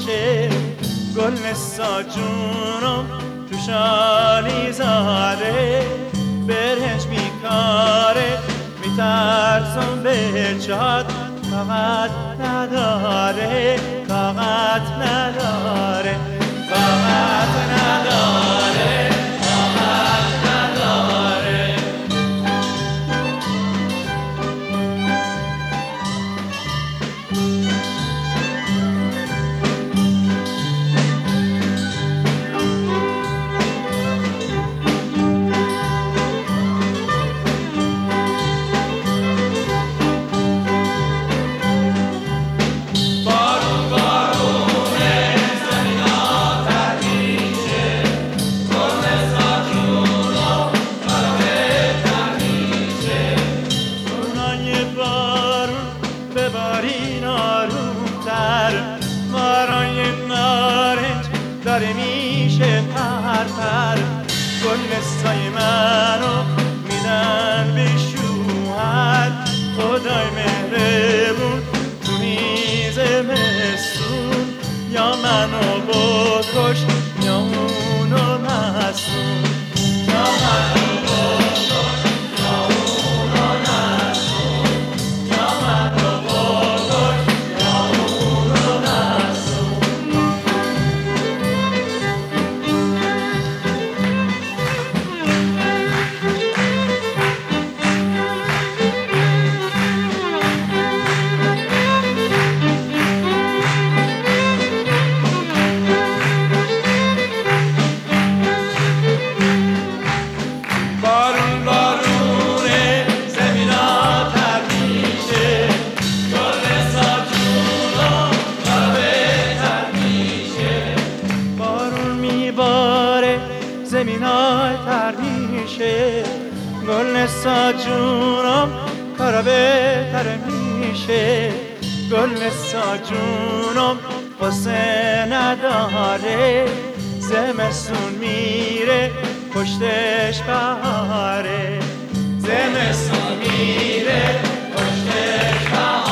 میشه. گل نسا جونم تو شالی زاره، برهنج میکاره میترسم به چاد، طاقت نداره طاقت نداره طاقت نداره طاقت نداره. ببارین آرومتر، مارای نارنج داره میشه پر پر. گل نسای منو میدن به شوهر، خدای مهربون تو میز مستون، یا منو بکش یا اونو نسون، یا منو بکش یا اونو نسون، یا منو زمینای تر میشه. گل نسا جونم کارا بهتر میشه. گل نسا جونم قصه نداره، زمستون میره پشتش بهاره، زمستون میره پشتش بهاره.